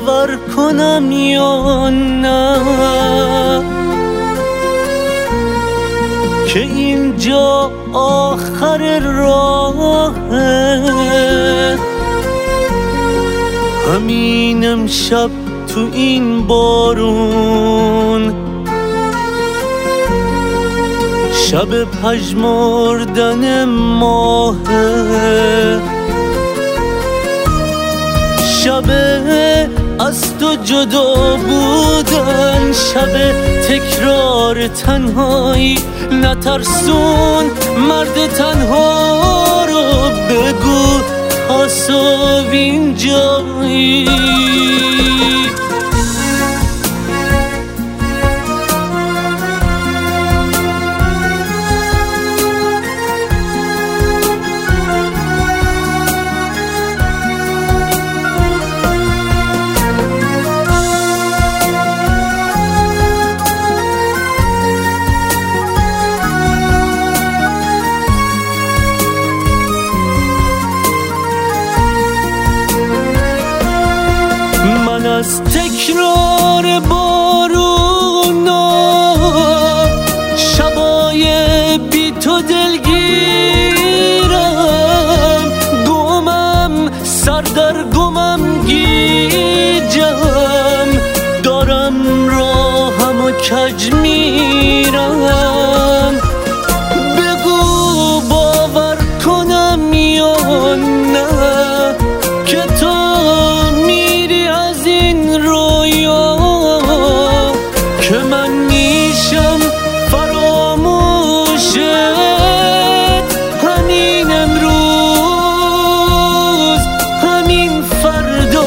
باور کنم یا نه که اینجا آخر راهه، همین امشب تو این بارون شب پژمردن ماهه، شب از تو جدا بودن، شب تکرار تنهایی. نترسون مرد تنها رو، بگو تا صبح اینجایی. از تکرار بارونا شبای بی تو دلگیرم، گمم سر در گمم گیجم، دارم راهم و کج میرم. بگو باور کنم یا نه که تو که من میشم فراموشت، همین امروز همین فردا.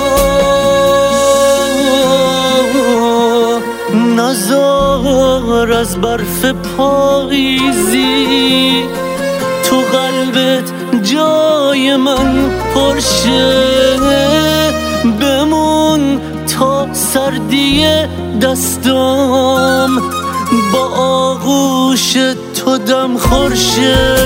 نزار از برف پاییزی تو قلبت جای من پرشه، بمون تا سردی دستام با آغوش تو دم خورشه،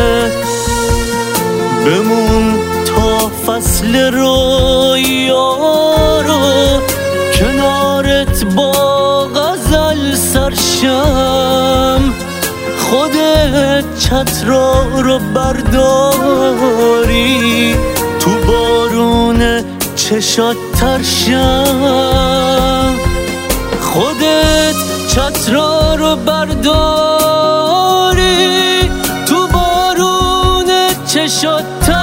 بمون تا فصل رویا رو کنارت با غزل سرشم. خودت چترا رو برداری تو بارون چشات ترشم، خودت چترا رو برداری تو بارون چشات